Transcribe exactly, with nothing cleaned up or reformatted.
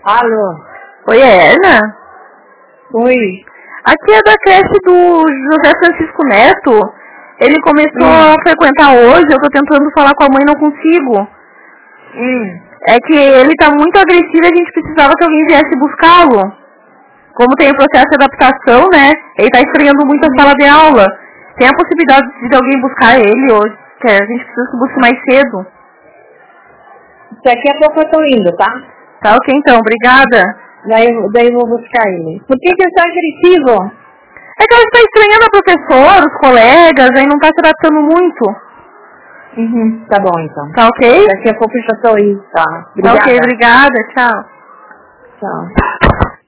Alô? Oi, é Erna? Oi. Aqui é da creche do José Francisco Neto. Ele começou Hum. a frequentar hoje, eu tô tentando falar com a mãe e não consigo. Hum. É que ele tá muito agressivo e a gente precisava que alguém viesse buscá-lo. Como tem o processo de adaptação, né? Ele tá estranhando muito a sala de aula. Tem a possibilidade de alguém buscar ele hoje, que a gente precisa que busque mais cedo. Daqui a pouco eu tô indo, tá? Tá ok então, obrigada. Daí, daí eu vou buscar ele. Por que que ele tá agressivo? É que ela está estranhando a professora, os colegas, aí não tá se adaptando muito. Uhum, tá bom então. Tá ok? Daqui a pouco eu já tô indo, tá? Tá Obrigada. ok, obrigada, tchau. Tchau.